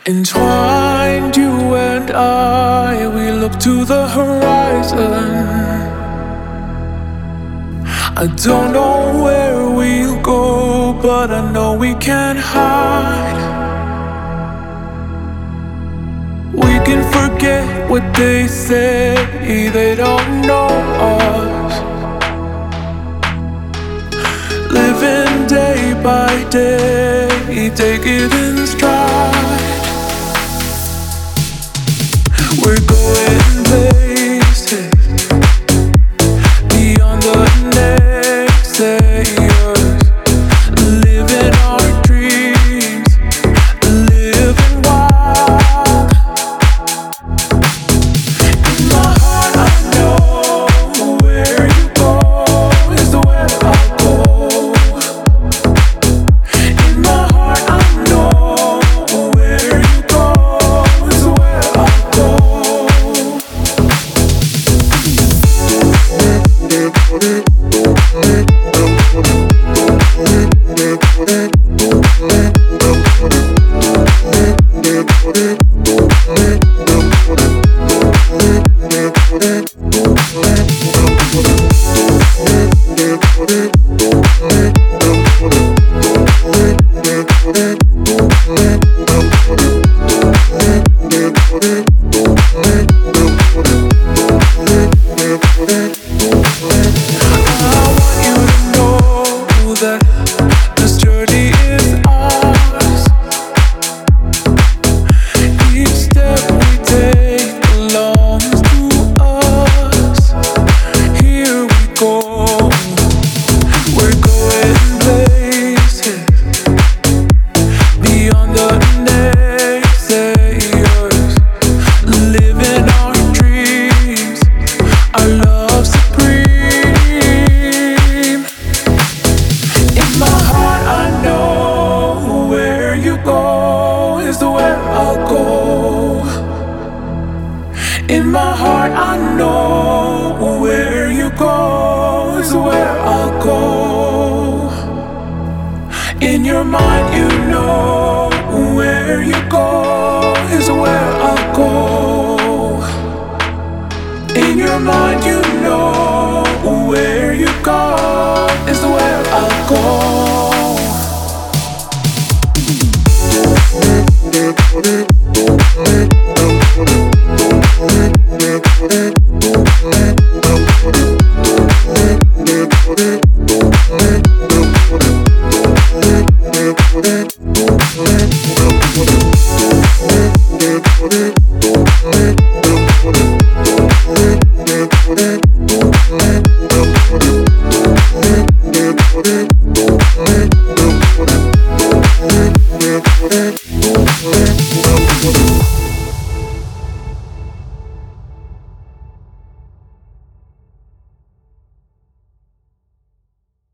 Entwined, you and I, we look to the horizon. I don't know where we'll go, but I know we can't hide. We can forget what they say, they don't know us. Living day by day, take it in stride. We're going places beyond the naysayers, living our dreams, living wild. In my heart I know where you go is the way I'll go. In my heart I know where you go is the way I'll go. This journey is ours. Each step we take belongs to us. Here we go. We're going places beyond the naysayers, living our dreams, our love supreme. I'll go. In my heart I know where you go is where I'll go. In your mind you know where you go is where I'll go. In your mind you know where you go is where I'll go. Put it